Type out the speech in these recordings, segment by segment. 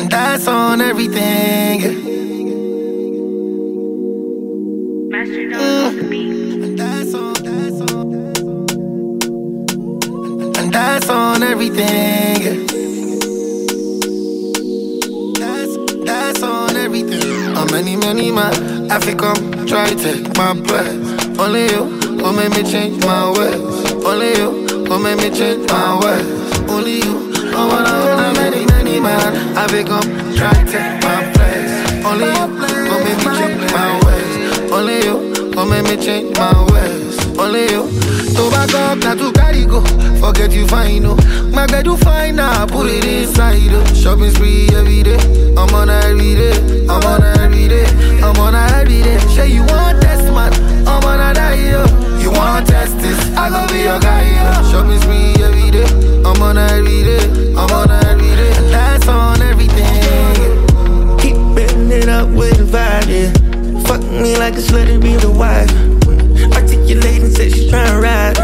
And that's on everything. Master Dog on the beat. And that's on everything. That's on everything. How many man I feel come try to take my breath. Only you will make me change my ways. Only you will make me change my ways. Only you. Oh, many man I feel come try to take my place. Only you will make me change my ways. Only you will make me change my ways. Only you. To back up, not to carry go. Forget you fine, no. My girl, you fine now, put it inside. Shopping spree every day. I'm on every day. I'm on every day. I'm on every day. Say you want test, man. I'm on a die, yo. You want test this? I gon' be your guy, yo. Shopping spree every day. I'm on every day. I'm on every day. And that's on everything. Keep betting it up with the vibe, yeah. Fuck me like a slut and be the wife. Articulating, said she's tryna ride.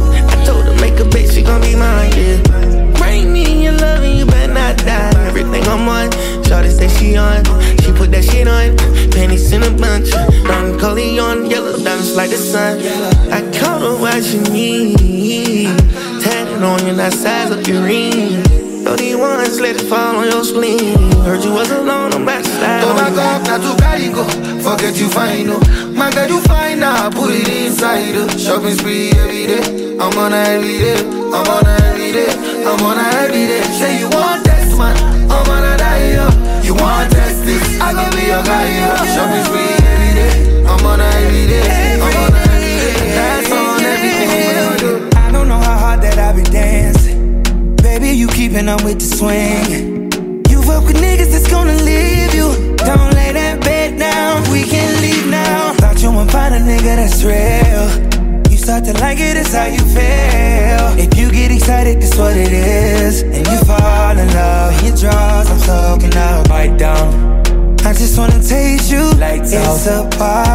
I told her make a bitch, she gon' be mine, yeah. Bring me your love and you better not die. Everything I'm on, shawty say she on. She put that shit on, panties in a bunch. Don Corleone, yellow diamonds like the sun. I caught her watching me, tatted on you, that size of your ring. Throw these ones, let it fall on your spleen. Heard you was alone, I'm back to slide. To back up, not to carry go. Forget you fine, no. My girl, you fine now, put it inside. Shopping spree every day. I'm on every day. I'm on every day. I'm on every day. Say you want test, man. I'm on a die, yo. You want test this? I gon' be your guy, yo. Shopping spree every day. I'm on every day. I'm on every day. That's on everything. I don't know how hard that I've been dancing. Baby, you keeping up with the swing. You fuck with niggas that's gonna leave you. Don't lay that bed down. We can leave now. Thought you would find a nigga that's real. You start to like it, it's how you feel. If you get excited, that's what it is. And you fall in love. Your draws, I'm soaking up. Bite down. I just wanna taste you. Like it's a party.